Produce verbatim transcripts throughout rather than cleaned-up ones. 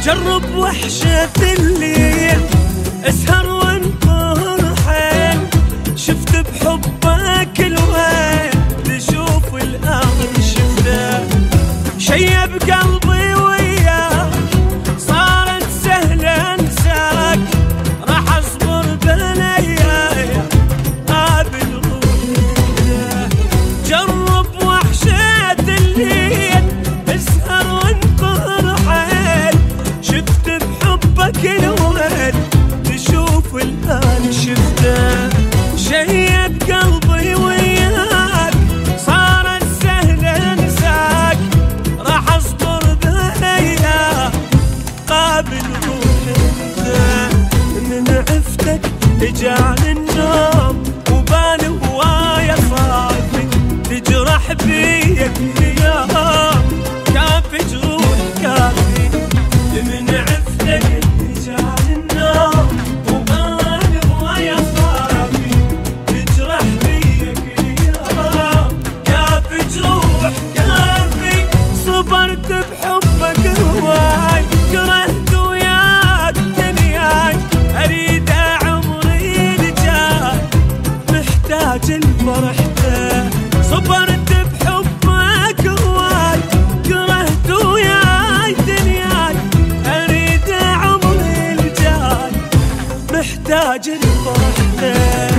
جرب وحشة الليل، اسهر وانطر حيل، شفت بحبك الويل، تشوف الامر شفته، شي بقلبي وياك صارت سهلة انساك، راح اصبر بالايام قابل روحي. جرب وحشة الليل، اسهر وانطر حيل، شفت بحبك الويل، تشوف الآن شفته، شي بقلبي وياك صارت سهلة انساك، راح اصبر بالايام قابل روحي. من عفتك اجاني النوم، وبالي هواية صافي، تجرح بيك ايام كافي جروح كافي. من عفتك اجاني النوم، وبالي هواية صافي، تجرح بيك ايام كافي جروح كافي. صبرت بحبك هواي، كرهت وياك دنياي، اريد عمري الجاي محتاج الفرح ده. صبرت بحبك هواي، كرهت وياي دنياي، اريد عمري الجاي محتاج الفرح ده.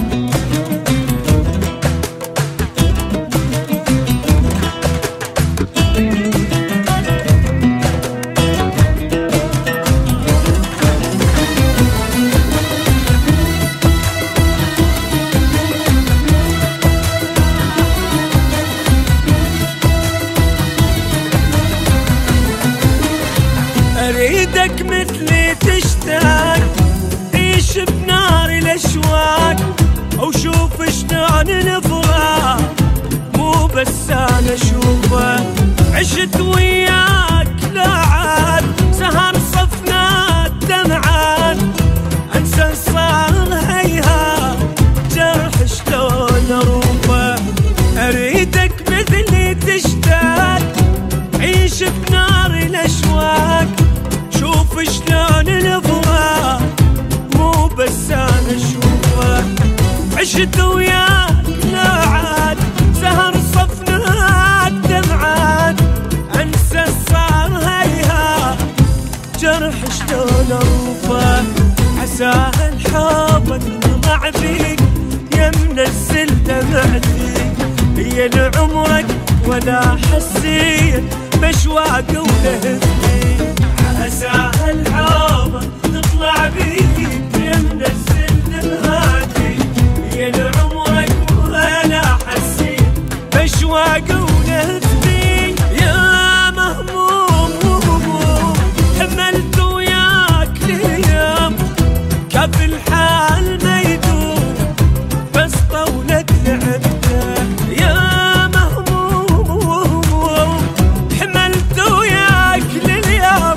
اريدك مثلي تشتاق، عيش بنار الاشواق، او شوف شلون الفراق مو بس انا اشوفه. عشت وياك لا عاد سهر صفنا الدمعات، انسى صار هيهات جرح شلون اروفه. اريدك مثلي تشتاق، عيش بنار الاشواق، شوف شلون الفراق مو بس انا اشوفه. عشت وياك لا عاد سهر صفنا الدمعات، انسى صار هيهات جرح شلون اروفه. عساها الحب تطلع بيك يا منزل دمعتي، هي لعمرك ولا حسيت باشواق ولهفتي. عساها الحب تطلع بيك يا منزل دمعتي، هي لعمرك ولا حسيت باشواق ولهفتي. يا مهموم حملت وياك ليام، كف الحال ما يدوم بس طولت لعبته. يا مهموم حملت وياك لليوم،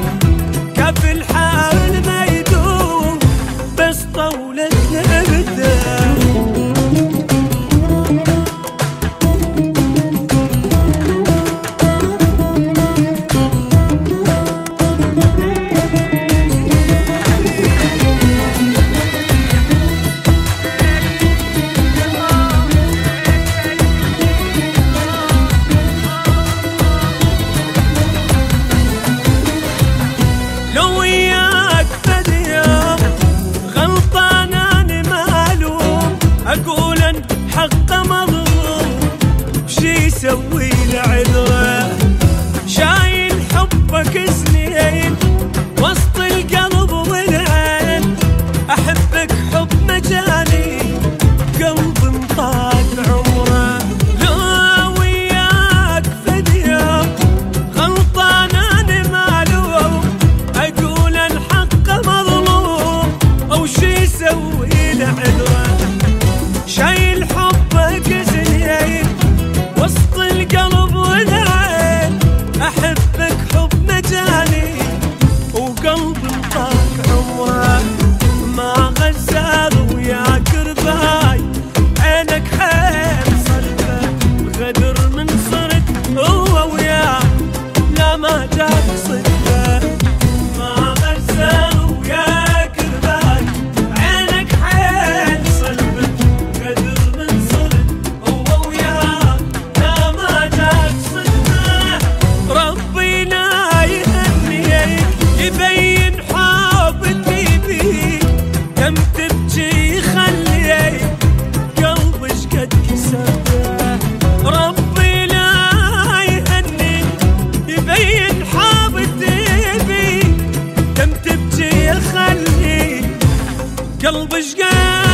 قلبي شقاق